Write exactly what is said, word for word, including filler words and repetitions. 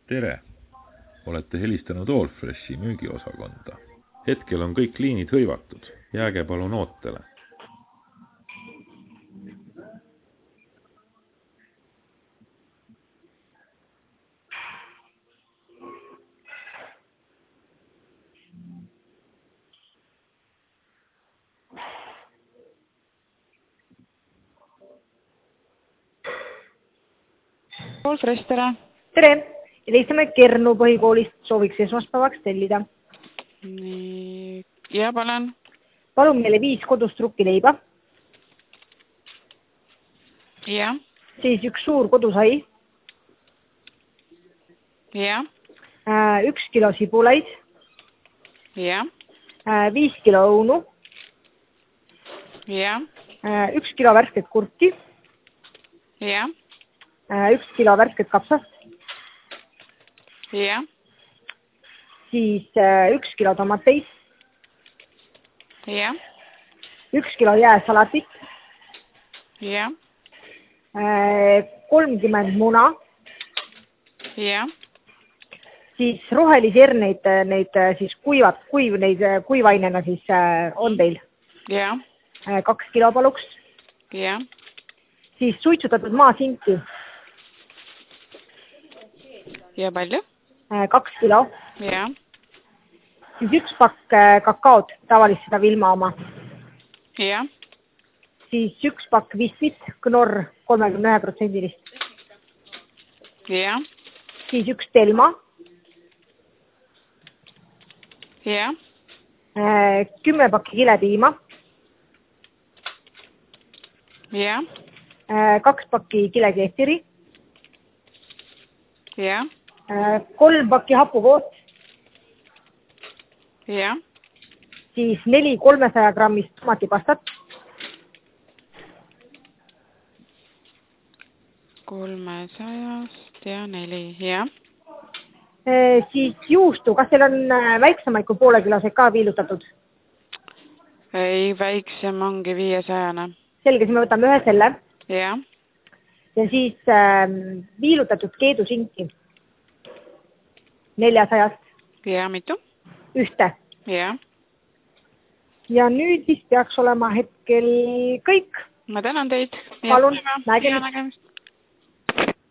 Tere! Olete helistanud Allfreshi müügiosakonda. Hetkel on kõik liinid hõivatud. Jääge palun ootele. Allfresh, tere! Tere! Helistame Kernu põhikoolist, sooviks esmaspäevaks tellida. Nii, ja palun. Palun meile viis kodust rukkileiba. Ja. Siis üks suur kodusai. Ja. Üks kilo sibulaid. Ja. Viis kilo õunu. Ja. Üks kilo värsket kurki. Ja. Üks kilo värsket kapsast. Ja. Siis üks kilo tomateid. Ja. Üks kilo jääsalatit. Ja. kolmkümmend muna. Ja. Siis rohelisi herneid, neid siis kuivad, kuiv, neid kuivainena siis on teil. Ja. Kaks kilo paluks. Ja. Siis suitsutatud maasinki. Ja palju? Kaks kilo. Ja. Siis üks pakk kakaot, tavalist seda Vilma oma. Ja. Siis üks pakk vispit, Knorr kolmekümne ühe protsendilist. Ja. Siis üks telma. Ja. Kümme pakki kilepiima. Ja. Kaks pakki kilekefiri. Ja. Kolm pakki hapukoot. Ja. Siis neli kolmesaja grammist tomatipastat. kolmesajast ja neli, ja. Siis juustu, kas teil on väiksemaid kui poole kilosed ka viilutatud? Ei, väiksem ongi viiesajane. Selge, siis me võtame ühe selle. Ja. Ja siis äh, viilutatud keedusinki. Neljasajast. Ja, mitu? Ühte. Ja. Ja nüüd siis peaks olema hetkel kõik. Ma tänan teid. Palun, nägemist.